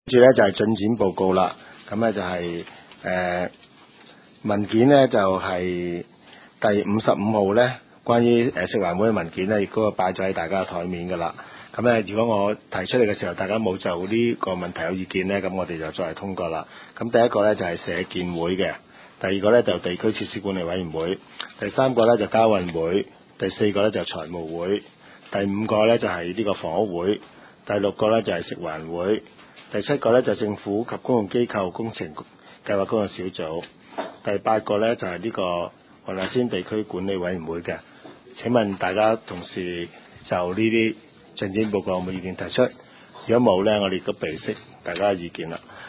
跟住咧就係進展報告啦。咁咧就係文件咧就係第55號咧，關於食環會嘅文件咧，亦都擺咗喺大家嘅台面噶啦。咁咧，如果我提出嚟嘅時候，大家冇就呢個問題有意見咧，咁我哋就再嚟通過啦。咁第一個咧就係社建會嘅，第二個咧就地區設施管理委員會，第三個咧就交運會，第四個咧就財務會，第五個咧就係呢個房屋會，第六個咧就係食環會，第七個咧就政府及公共機構工程計劃工作小組，第八個咧就係呢個黃大仙地區管理委員會嘅。請問大家同事就呢啲進展報告有冇意見提出？如果冇咧，我哋都備悉大家嘅意見啦。